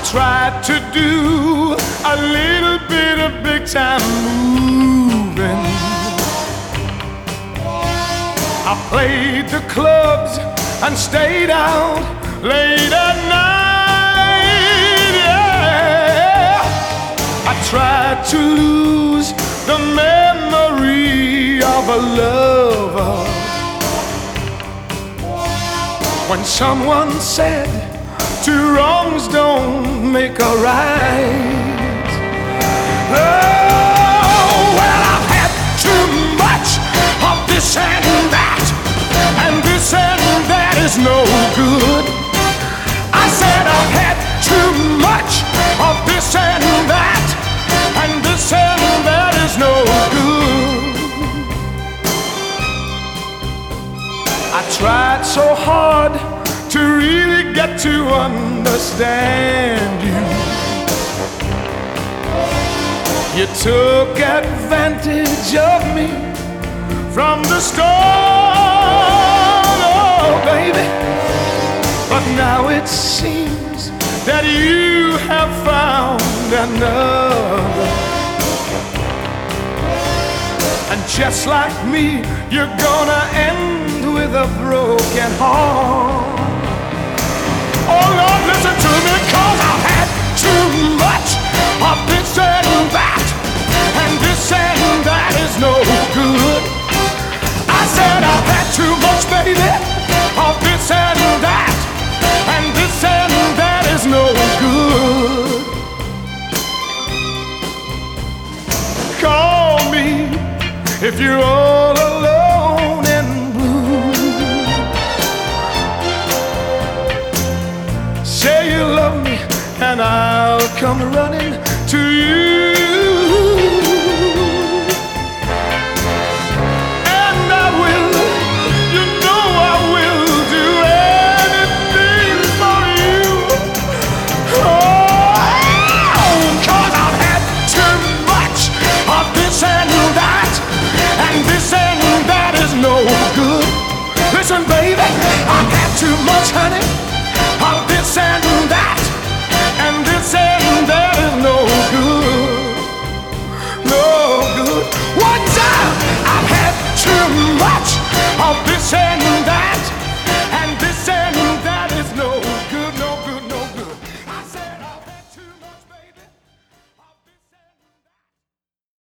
tried to do a little bit of big time moving. I played the clubs and stayed out late at night. Yeah, I tried to lose the memory of a lover. When someone said two wrongs don't make a right. Oh, well, I've had too much of this and that, and this and that is no good. I said I've had too much of this and that, and this and that is no good. I tried so hard to really get to understand you. You took advantage of me from the start, oh baby. But now it seems that you have found another. And just like me, you're gonna end with a broken heart. Oh Lord, listen to me, 'cause I've had too much of this and that, and this and that is no good. I said I've had too much, baby, of this and that, and this and that is no good. Call me if you're all alone and blue. Say you love me and I'll come running to you. And I will, you know I will do anything for you. Oh, 'cause I've had too much of this and that, and this and that is no good. Listen, baby, I've had too much, honey, of this and that, and this and that is no good, no good. One time I've had too much